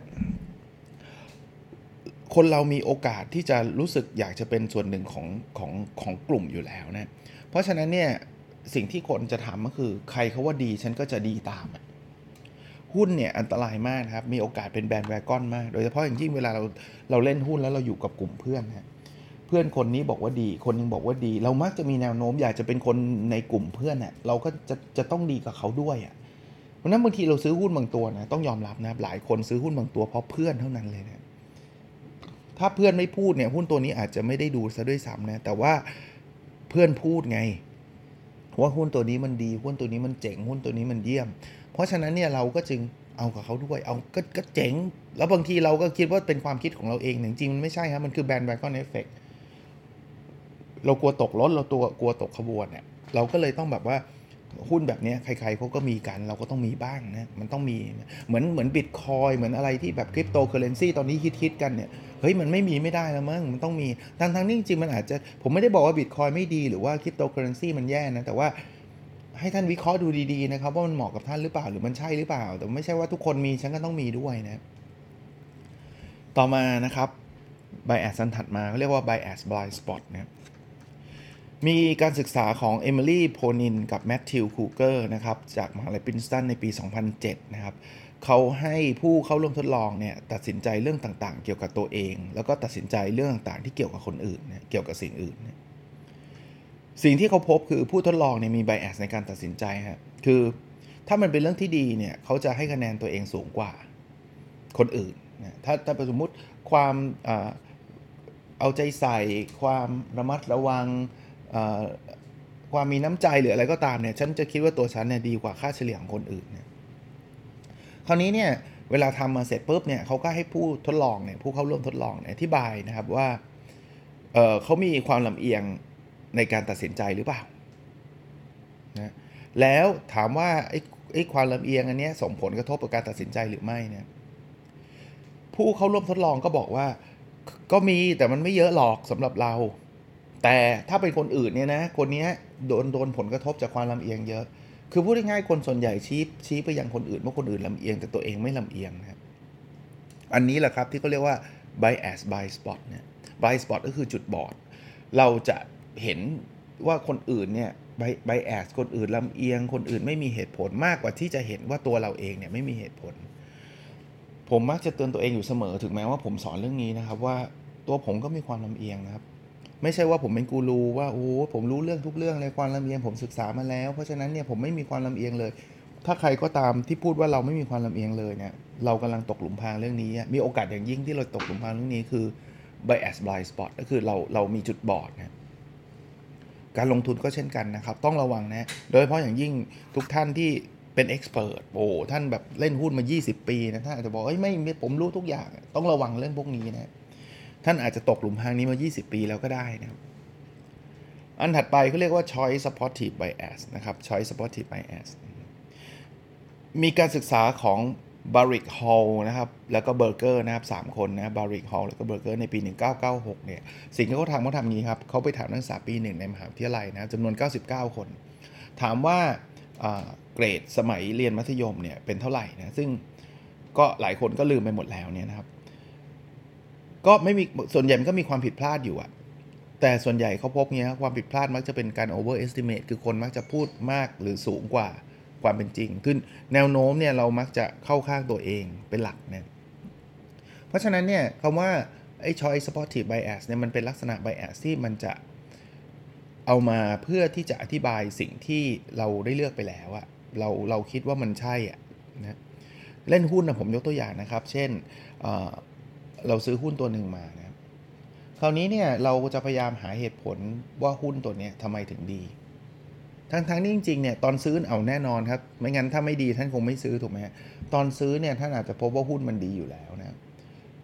คนเรามีโอกาสที่จะรู้สึกอยากจะเป็นส่วนหนึ่งของของของกลุ่มอยู่แล้วนะเพราะฉะนั้นเนี่ยสิ่งที่คนจะทำก็คือใครเขาว่าดีฉันก็จะดีตามหุ้นเนี่ยอันตรายมากครับมีโอกาสเป็นแบนด์แวกอนมากโดยเฉพาะอย่างยิ่งเวลาเราเราเล่นหุ้นแล้วเราอยู่กับกลุ่มเพื่อนนะเพื่อนคนนี้บอกว่าดีคนนึงบอกว่าดีเรามักจะมีแนวโน้มอยากจะเป็นคนในกลุ่มเพื่อนน่ะเราก็จะจะต้องดีกับเขาด้วยอ่ะเพราะนั้นบางทีเราซื้อหุ้นบางตัวนะต้องยอมรับนะหลายคนซื้อหุ้นบางตัวเพราะเพื่อนเท่านั้นเลยนะถ้าเพื่อนไม่พูดเนี่ยหุ้นตัวนี้อาจจะไม่ได้ดูซะด้วยซ้ำนะแต่ว่าเพื่อนพูดไงว่าหุ้นตัวนี้มันดีหุ้นตัวนี้มันเจ๋งหุ้นตัวนี้มันเยี่ยมเพราะฉะนั้นเนี่ยเราก็จึงเอากับเขาด้วยเอาก็ก็เจ๋งแล้วบางทีเราก็คิดว่าเป็นความคิดของเราเองจริงๆมันไม่ใช่ครับมันคือแบนด์แวกอนเอฟเฟกต์เรากลัวตกรถเราตัวกลัวตกขบวนเนี่ยเราก็เลยต้องแบบว่าหุ้นแบบนี้ใครๆเขาก็มีกันเราก็ต้องมีบ้างนะมันต้องมีเหมือนเหมือนบิตคอยเหมือนอะไรที่แบบคริปโตเคอเรนซีตอนนี้ฮิตๆกันเนี่ยเฮ้ยมันไม่มีไม่ได้แล้วมั้งมันต้องมีทั้งทั้งนี้จริงๆมันอาจจะผมไม่ได้บอกว่าบิตคอยไม่ดีหรือว่าคริปโตเคอเรนซีมันแย่นะแต่ว่าให้ท่านวิเคราะห์ดูดีๆนะครับว่ามันเหมาะกับท่านหรือเปล่าหรือมันใช่หรือเปล่าแต่ไม่ใช่ว่าทุกคนมีฉันก็ต้องมีด้วยนะต่อมานะครับ bias อันถัดมาเขาเรียกว่า bias blind spot นะมีการศึกษาของเอมิลี่โพนินกับแมทธิวคูเกอร์นะครับจากมหาลัยปรินสตันในปีสองพันเจ็ดนะครับเขาให้ผู้เข้าร่วมทดลองเนี่ยตัดสินใจเรื่องต่างๆเกี่ยวกับตัวเองแล้วก็ตัดสินใจเรื่องต่างๆที่เกี่ยวกับคนอื่นเนี่ยเกี่ยวกับสิ่งอื่นเนี่ยสิ่งที่เขาพบคือผู้ทดลองเนี่ยมี bias ในการตัดสินใจฮะคือถ้ามันเป็นเรื่องที่ดีเนี่ยเขาจะให้คะแนนตัวเองสูงกว่าคนอื่นนะถ้าถ้าสมมติความเอาใจใส่ความระมัดระวังความมีน้ำใจหรืออะไรก็ตามเนี่ยฉันจะคิดว่าตัวฉันเนี่ยดีกว่าค่าเฉลี่ยของคนอื่นเนี่ยคราวนี้เนี่ยเวลาทำมาเสร็จปุ๊บเนี่ยเขาก็ให้ผู้ทดลองเนี่ยผู้เข้าร่วมทดลองเนี่ยอธิบายนะครับว่า เ, เขามีความลำเอียงในการตัดสินใจหรือเปล่านะแล้วถามว่าไอ้ไอ้ความลำเอียงอันนี้ส่งผลกระทบกับการตัดสินใจหรือไม่เนี่ยผู้เข้าร่วมทดลองก็บอกว่าก็มีแต่มันไม่เยอะหรอกสำหรับเราแต่ถ้าเป็นคนอื่นเนี่ยนะคนนี้โดนโดนผลกระทบจากความลำเอียงเยอะคือพูดง่ายๆคนส่วนใหญ่ชี้ชี้ไปยังคนอื่นว่าคนอื่นลำเอียงแต่ตัวเองไม่ลำเอียงนะครับอันนี้แหละครับที่เขาเรียกว่า bias blind spot เนี่ย blind spot ก็คือจุดบอดเราจะเห็นว่าคนอื่นเนี่ย bias คนอื่นลำเอียงคนอื่นไม่มีเหตุผลมากกว่าที่จะเห็นว่าตัวเราเองเนี่ยไม่มีเหตุผลผมมักจะเตือนตัวเองอยู่เสมอถึงแม้ว่าผมสอนเรื่องนี้นะครับว่าตัวผมก็มีความลำเอียงนะครับไม่ใช่ว่าผมเป็นกูรูว่าโอ้ผมรู้เรื่องทุกเรื่องเลยความลำเอียงผมศึกษามาแล้วเพราะฉะนั้นเนี่ยผมไม่มีความลำเอียงเลยถ้าใครก็ตามที่พูดว่าเราไม่มีความลำเอียงเลยเนี่ยเรากำลังตกหลุมพรางเรื่องนี้มีโอกาสอย่างยิ่งที่เราตกหลุมพรางเรื่องนี้คือ bias blind spot ก็คือเราเรามีจุดบอดนะการลงทุนก็เช่นกันนะครับต้องระวังนะโดยเฉพาะอย่างยิ่งทุกท่านที่เป็นเอ็กซ์เพิร์ทโอ้ท่านแบบเล่นหุ้นมายี่สิบปีนะท่านอาจจะบอกเอ้ยไม่ผมรู้ทุกอย่างต้องระวังเรื่องพวกนี้นะท่านอาจจะตกหลุมพรางนี้มายี่สิบปีแล้วก็ได้นะครับอันถัดไปเขาเรียกว่า choice supportive bias นะครับ choice supportive bias มีการศึกษาของ Barrick Hall นะครับแล้วก็ Berger นะครับสามคนนะ Barrick Hall แล้วก็ Berger ในปีหนึ่งพันเก้าร้อยเก้าสิบหกเนี่ยสิ่งที่เขาทำเขาทำอย่างนี้ครับเขาไปถามนักศึกษาปีหนึ่งในมหาวิทยาลัยนะจำนวนเก้าสิบเก้าคนถามว่าเกรดสมัยเรียนมัธยมเนี่ยเป็นเท่าไหร่นะซึ่งก็หลายคนก็ลืมไปหมดแล้วเนี่ยนะครับก็ไม่มีส่วนใหญ่มันก็มีความผิดพลาดอยู่อะแต่ส่วนใหญ่เขาพบเนี้ยความผิดพลาดมักจะเป็นการ overestimate คือคนมักจะพูดมากหรือสูงกว่าความเป็นจริงขึ้นแนวโน้มเนี่ยเรามักจะเข้าข้างตัวเองเป็นหลักเนี่ยเพราะฉะนั้นเนี่ยคำว่าไอ้ choice supportive bias เนี่ยมันเป็นลักษณะ bias ที่มันจะเอามาเพื่อที่จะอธิบายสิ่งที่เราได้เลือกไปแล้วอะเราเราคิดว่ามันใช่อะนะเล่นหุ้นนะผมยกตัวอย่างนะครับเช่น เอ่อ เราซื้อหุ้นตัวหนึ่งมานะคราวนี้เนี่ยเราจะพยายามหาเหตุผลว่าหุ้นตัวนี้ทำไมถึงดีทั้งทั้งนี้จริงๆเนี่ยตอนซื้อเอาแน่นอนครับไม่งั้นถ้าไม่ดีท่านคงไม่ซื้อถูกไหมตอนซื้อเนี่ยท่านอาจจะพบว่าหุ้นมันดีอยู่แล้วนะ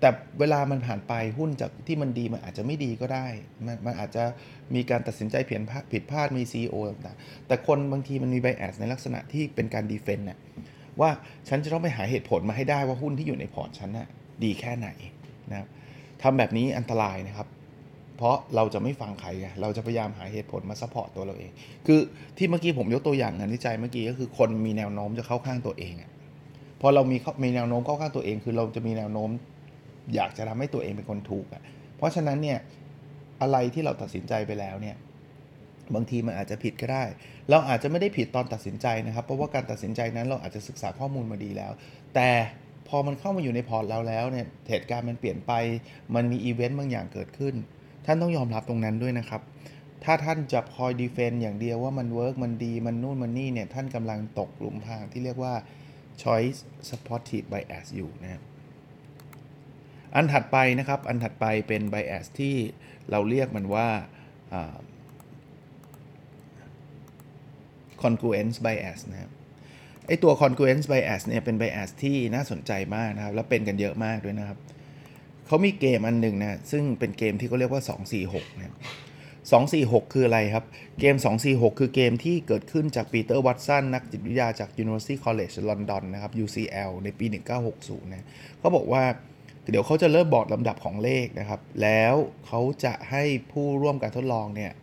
แต่เวลามันผ่านไปหุ้นจากที่มันดีมันอาจจะไม่ดีก็ได้มันมันอาจจะมีการตัดสินใจผิดพลาดผิดพลาดมี ซี อี โอ ต่างๆแต่คนบางทีมันมี bias ในลักษณะที่เป็นการ defend น่ะว่าฉันจะต้องไปหาเหตุผลมาให้ได้ว่าหุ้นที่อยู่ในพอร์ตฉันน่ะดีแค่ไหนนะครับทำแบบนี้อันตรายนะครับเพราะเราจะไม่ฟังใครไงเราจะพยายามหาเหตุผลมาซัพพอร์ตตัวเราเองคือที่เมื่อกี้ผมยกตัวอย่างงานวิจัยเมื่อกี้ก็คือคนมีแนวโน้มจะเข้าข้างตัวเองอ่ะพอเรามีมีแนวโน้มเข้าข้างตัวเองคือเราจะมีแนวโน้มอยากจะทำให้ตัวเองเป็นคนถูกอ่ะเพราะฉะนั้นเนี่ยอะไรที่เราตัดสินใจไปแล้วเนี่ยบางทีมันอาจจะผิดก็ได้เราอาจจะไม่ได้ผิดตอนตัดสินใจนะครับเพราะว่าการตัดสินใจนั้นเราอาจจะศึกษาข้อมูลมาดีแล้วแต่พอมันเข้ามาอยู่ในพอร์ตเราแล้วเนี่ยเหตุการณ์มันเปลี่ยนไปมันมีอีเวนต์บางอย่างเกิดขึ้นท่านต้องยอมรับตรงนั้นด้วยนะครับถ้าท่านจะคอยดีเฟนต์อย่างเดียวว่ามันเวิร์กมันดีมันนู่นมันนี่เนี่ยท่านกำลังตกหลุมพรางที่เรียกว่า choice supportive bias อยู่นะครับอันถัดไปนะครับอันถัดไปเป็น bias ที่เราเรียกมันว่า congruence bias นะครับไอตัว congruence bias เนี่ยเป็น bias ที่น่าสนใจมากนะครับแล้วเป็นกันเยอะมากด้วยนะครับเขามีเกมอันหนึ่งนะซึ่งเป็นเกมที่เขาเรียกว่าสอง สี่ หกนะสอง สี่ หกคืออะไรครับเกมสอง สี่ หกคือเกมที่เกิดขึ้นจากปีเตอร์วัตสันนักจิตวิทยาจาก University College London นะครับ ยู ซี แอล ในปีหนึ่งเก้าหกศูนย์นะเขาบอกว่าเดี๋ยวเขาจะเริ่มบอกลำดับของเลขนะครับแล้วเขาจะให้ผู้ร่วมการทดลองเนี่ย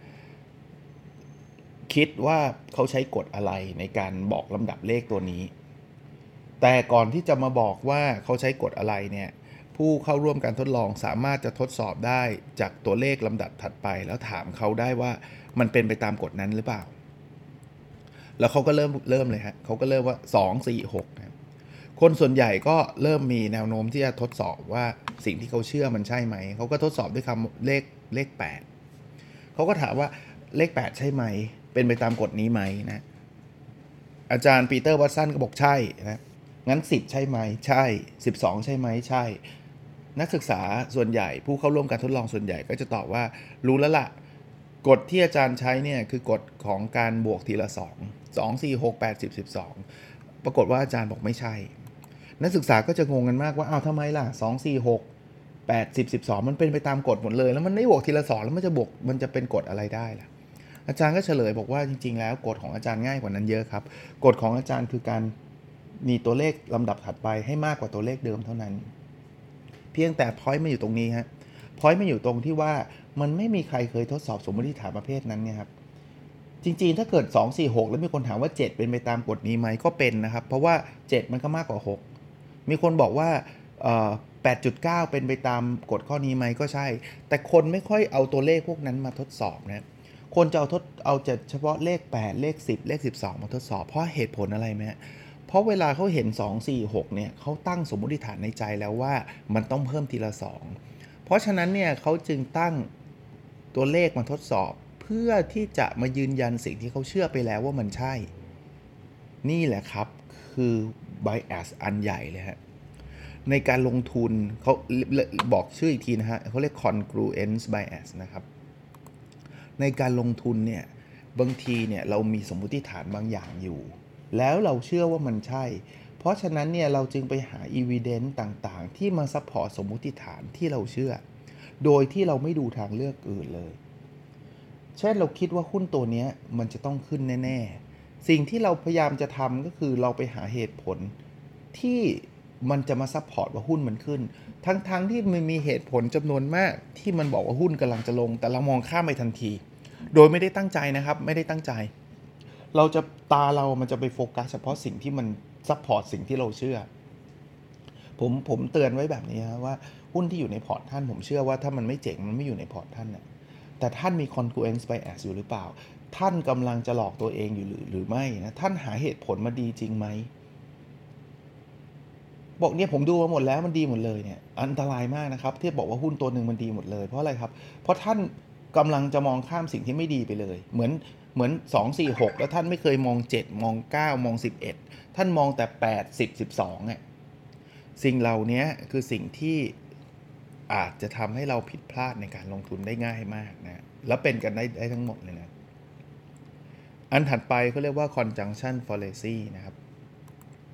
คิดว่าเขาใช้กฎอะไรในการบอกลำดับเลขตัวนี้แต่ก่อนที่จะมาบอกว่าเขาใช้กฎอะไรเนี่ยผู้เข้าร่วมการทดลองสามารถจะทดสอบได้จากตัวเลขลำดับถัดไปแล้วถามเขาได้ว่ามันเป็นไปตามกฎนั้นหรือเปล่าแล้วเขาก็เริ่มเริ่มเลยฮะเขาก็เริ่มว่าสอง สี่ หกนะคนส่วนใหญ่ก็เริ่มมีแนวโน้มที่จะทดสอบว่าสิ่งที่เขาเชื่อมันใช่ไหมเขาก็ทดสอบด้วยคำเลขเลขแปดเขาก็ถามว่าเลขแปดใช่ไหมเป็นไปตามกฎนี้ไหมนะอาจารย์ปีเตอร์วัตสันก็บอกใช่นะงั้นสิบใช่ไหมใช่สิบสองใช่ไหมใช่นักศึกษาส่วนใหญ่ผู้เข้าร่วมการทดลองส่วนใหญ่ก็จะตอบว่ารู้แล้วล่ะกฎที่อาจารย์ใช้เนี่ยคือกฎของการบวกทีละสอง สอง สี่ หก แปด สิบ สิบสองปรากฏว่าอาจารย์บอกไม่ใช่นักศึกษาก็จะงงกันมากว่าอ้าวทำไมล่ะสอง สี่ หก แปด สิบ สิบสองมันเป็นไปตามกฎหมดเลยแล้วมันไม่บวกทีละสองแล้วมันจะบวกมันจะเป็นกฎอะไรได้ล่ะอาจารย์ก็เฉลยบอกว่าจริงๆแล้วกฎของอาจารย์ง่ายกว่านั้นเยอะครับกฎของอาจารย์คือการมีตัวเลขลำดับถัดไปให้มากกว่าตัวเลขเดิมเท่านั้นเพียงแต่ point มันอยู่ตรงนี้ฮะ point มันอยู่ตรงที่ว่ามันไม่มีใครเคยทดสอบสมมติฐานประเภทนั้นเนี่ยครับจริงๆถ้าเกิดสอง สี่ หกแล้วมีคนถามว่าเจ็ดเป็นไปตามกฎนี้ไหมก็เป็นนะครับเพราะว่าเจ็ดมันก็มากกว่าหกมีคนบอกว่าเอ่อ แปดจุดเก้า เป็นไปตามกฎข้อนี้ไหมก็ใช่แต่คนไม่ค่อยเอาตัวเลขพวกนั้นมาทดสอบนะคนจะเอาทดเอาเฉพาะเลขแปดเลขสิบเลขสิบสองมาทดสอบเพราะเหตุผลอะไรไหมเพราะเวลาเขาเห็นสอง สี่ หกเนี่ยเขาตั้งสมมติฐานในใจแล้วว่ามันต้องเพิ่มทีละสองเพราะฉะนั้นเนี่ยเขาจึงตั้งตัวเลขมาทดสอบเพื่อที่จะมายืนยันสิ่งที่เขาเชื่อไปแล้วว่ามันใช่นี่แหละครับคือ bias อันใหญ่เลยฮะในการลงทุนเขาบอกชื่ออีกทีนะฮะเขาเรียก congruence bias นะครับในการลงทุนเนี่ยบางทีเนี่ยเรามีสมมติฐานบางอย่างอยู่แล้วเราเชื่อว่ามันใช่เพราะฉะนั้นเนี่ยเราจึงไปหา evidence ต่างๆที่มาซัพพอร์ตสมมติฐานที่เราเชื่อโดยที่เราไม่ดูทางเลือกอื่นเลยเช่นเราคิดว่าหุ้นตัวนี้มันจะต้องขึ้นแน่ๆสิ่งที่เราพยายามจะทำก็คือเราไปหาเหตุผลที่มันจะมาซัพพอร์ตว่าหุ้นมันขึ้นทั้งๆที่มันมีเหตุผลจำนวนมากที่มันบอกว่าหุ้นกำลังจะลงแต่เรามองข้ามไปทันทีโดยไม่ได้ตั้งใจนะครับไม่ได้ตั้งใจเราจะตาเรามันจะไปโฟกัสเฉพาะสิ่งที่มันซัพพอร์ตสิ่งที่เราเชื่อผมผมเตือนไว้แบบนี้นะว่าหุ้นที่อยู่ในพอร์ตท่านผมเชื่อว่าถ้ามันไม่เจ๋งมันไม่อยู่ในพอร์ตท่านนะแต่ท่านมี congruence bias อยู่หรือเปล่าท่านกำลังจะหลอกตัวเองอยู่หรือหรือไม่นะท่านหาเหตุผลมาดีจริงไหมบอกเนี่ยผมดูมาหมดแล้วมันดีหมดเลยเนี่ยอันตรายมากนะครับที่บอกว่าหุ้นตัวหนึ่งมันดีหมดเลยเพราะอะไรครับเพราะท่านกำลังจะมองข้ามสิ่งที่ไม่ดีไปเลยเหมือนเหมือนสอง สี่ หกแล้วท่านไม่เคยมองเจ็ดมองเก้ามองสิบเอ็ดท่านมองแต่แปด สิบ สิบสองอ่ะสิ่งเหล่านี้คือสิ่งที่อาจจะทำให้เราผิดพลาดในการลงทุนได้ง่ายมากนะแล้วเป็นกันได้ได้ทั้งหมดเลยนะอันถัดไปเขาเรียกว่า conjunction fallacy นะครับ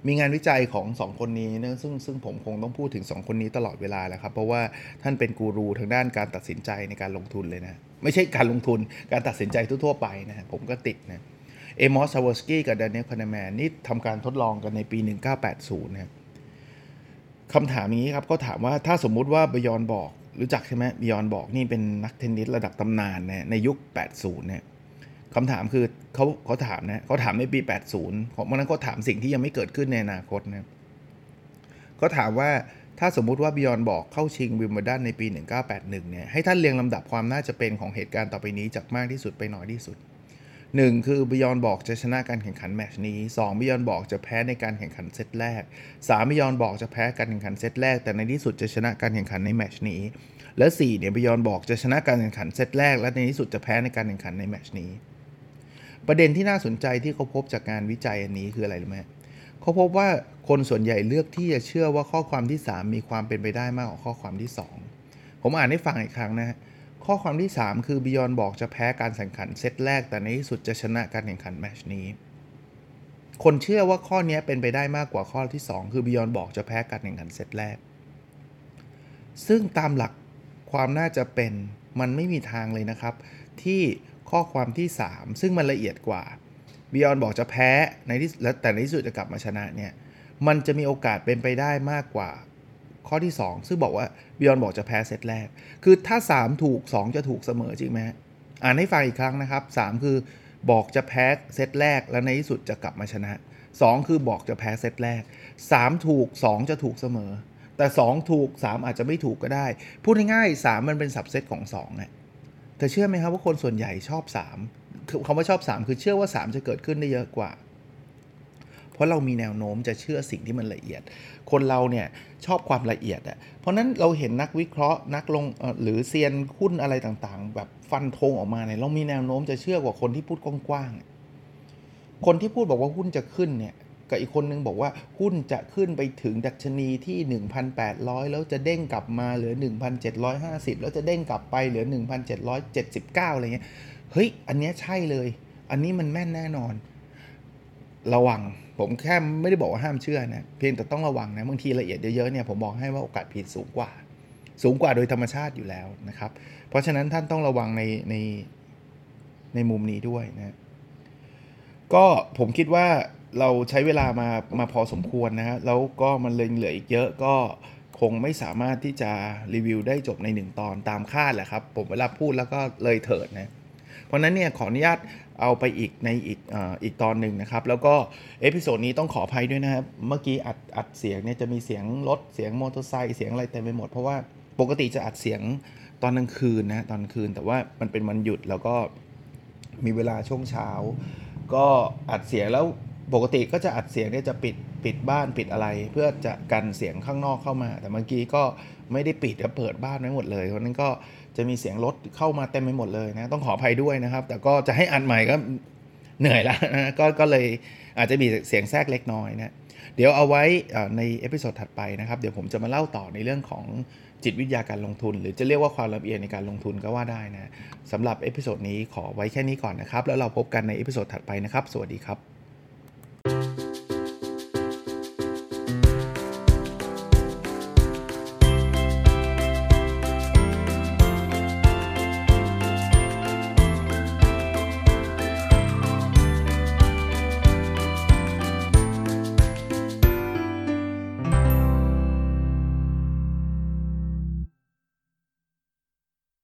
มีงานวิจัยของสองคนนี้นะซึ่งซึ่งผมคงต้องพูดถึงสองคนนี้ตลอดเวลาแหละครับเพราะว่าท่านเป็นกูรูทางด้านการตัดสินใจในการลงทุนเลยนะไม่ใช่การลงทุนการตัดสินใจทั่วๆไปนะผมก็ติดนะเอมอส ซาวอร์สกี้กับดานิเอล คานาแมนนี่ทำการทดลองกันในปีหนึ่งพันเก้าร้อยแปดสิบนะคำถามนี้ครับก็ถามว่าถ้าสมมุติว่าบยอนบอกรู้จักใช่ไหมบยอนบอกนี่เป็นนักเทนนิสระดับตำนานนะในยุคแปดสิบเนี่ยคำถามคือเขาเขาถามนะเขาถามในปีแปดสิบเพราะนั้นเขาถามสิ่งที่ยังไม่เกิดขึ้นในอนาคตนะเขาถามว่าถ้าสมมุติว่าบยอนบอกเข้าชิงวิมเบิลดันในปีหนึ่งพันเก้าร้อยแปดสิบเอ็ดเนี่ยให้ท่านเรียงลำดับความน่าจะเป็นของเหตุการณ์ต่อไปนี้จากมากที่สุดไปน้อยที่สุดหนึ่งคือบยอนบอกจะชนะการแข่งขันแมตช์นี้สองบยอนบอกจะแพ้ในการแข่งขันเซตแรกสามบยอนบอกจะแพ้การแข่งขันเซตแรกแต่ในที่สุดจะชนะการแข่งขันในแมตช์นี้และสี่เนี่ยบยอนบอกจะชนะการแข่งขันเซตแรกและในที่สุดจะแพ้ในการแข่งขันในแมตช์นี้ประเด็นที่น่าสนใจที่เขาพบจากงานวิจัยอันนี้คืออะไรรู้ไหมเขาพบว่าคนส่วนใหญ่เลือกที่จะเชื่อว่าข้อความที่สามมีความเป็นไปได้มากกว่าข้อความที่สองผมอ่านให้ฟังอีกครั้งนะข้อความที่สามคือ Beyond บอกจะแพ้การแข่งขันเซตแรกแต่ในที่สุดจะชนะการแข่งขันแมตช์นี้คนเชื่อว่าข้อนี้เป็นไปได้มากกว่าข้อที่สองคือ Beyond บอกจะแพ้การแข่งขันเซตแรกซึ่งตามหลักความน่าจะเป็นมันไม่มีทางเลยนะครับที่ข้อความที่สามซึ่งมันละเอียดกว่า Beyond บอกจะแพ้ในที่แล้วแต่ในที่สุดจะกลับมาชนะเนี่ยมันจะมีโอกาสเป็นไปได้มากกว่าข้อที่สองซึ่งบอกว่า Beyond บอกจะแพ้เซตแรกคือถ้าสามถูกสองจะถูกเสมอจริงไหมอ่านให้ฟังอีกครั้งนะครับสามคือบอกจะแพ้เซตแรกแล้วในที่สุดจะกลับมาชนะสองคือบอกจะแพ้เซตแรกสามถูกสองจะถูกเสมอแต่สองถูกสามอาจจะไม่ถูกก็ได้พูดง่ายๆสามมันเป็นสับเซตของสองอ่ะแต่เชื่อไหมครับว่าคนส่วนใหญ่ชอบสามคำว่าชอบสามคือเชื่อว่าสามจะเกิดขึ้นได้เยอะกว่าเพราะเรามีแนวโน้มจะเชื่อสิ่งที่มันละเอียดคนเราเนี่ยชอบความละเอียดอ่ะเพราะนั้นเราเห็นนักวิเคราะห์นักลงหรือเซียนหุ้นอะไรต่างๆแบบฟันธงออกมาเนี่ยเรามีแนวโน้มจะเชื่อกว่าคนที่พูดกว้างๆคนที่พูดบอกว่าหุ้นจะขึ้นเนี่ยกับอีกคนนึงบอกว่าหุ้นจะขึ้นไปถึงดัชนีที่ หนึ่งพันแปดร้อย แล้วจะเด้งกลับมาเหลือ หนึ่งพันเจ็ดร้อยห้าสิบ แล้วจะเด้งกลับไปเหลือ หนึ่งพันเจ็ดร้อยเจ็ดสิบเก้า อะไรเงี้ยเฮ้ยอันเนี้ยใช่เลยอันนี้มันแม่นแน่นอนระวังผมแค่ไม่ได้บอกว่าห้ามเชื่อนะเพียงแต่ต้องระวังนะบางทีละเอียดเยอะๆเนี่ยผมบอกให้ว่าโอกาสผิดสูงกว่าสูงกว่าโดยธรรมชาติอยู่แล้วนะครับเพราะฉะนั้นท่านต้องระวังในในในมุมนี้ด้วยนะก็ผมคิดว่าเราใช้เวลามามาพอสมควรนะฮะแล้วก็มันเลยเหลืออีกเยอะก็คงไม่สามารถที่จะรีวิวได้จบในหนึ่งตอนตามคาดแหละครับผมเวลาพูดแล้วก็เลยเถิดนะเพราะนั้นเนี่ยขออนุญาตเอาไปอีกในอีกอ่าอีกตอนหนึ่งนะครับแล้วก็เอพิโซดนี้ต้องขออภัยด้วยนะครับเมื่อกี้อัดอัดเสียงเนี่ยจะมีเสียงรถเสียงมอเตอร์ไซค์เสียงอะไรเต็มไปหมดเพราะว่าปกติจะอัดเสียงตอนกลางคืนนะตอนกลางคืนแต่ว่ามันเป็นวันหยุดแล้วก็มีเวลาช่วงเช้าก็อัดเสียงแล้วปกติก็จะอัดเสียงเนี่ยจะปิดปิดบ้านปิดอะไรเพื่อจะกันเสียงข้างนอกเข้ามาแต่เมื่อกี้ก็ไม่ได้ปิดก็เปิดบ้านไว้หมดเลยเพราะนั้นก็จะมีเสียงรถเข้ามาเต็มไปหมดเลยนะต้องขออภัยด้วยนะครับแต่ก็จะให้อัดใหม่ก็เหนื่อยแล้วนะก็ก็เลยอาจจะมีเสียงแทรกเล็กน้อยนะเดี๋ยวเอาไว้ในเอพิโซดถัดไปนะครับเดี๋ยวผมจะมาเล่าต่อในเรื่องของจิตวิทยาการลงทุนหรือจะเรียกว่าความละเอียดในการลงทุนก็ว่าได้นะสำหรับเอพิโซดนี้ขอไว้แค่นี้ก่อนนะครับแล้วเราพบกันในเอพิโซดถัดไปนะครับสวัสดีครับ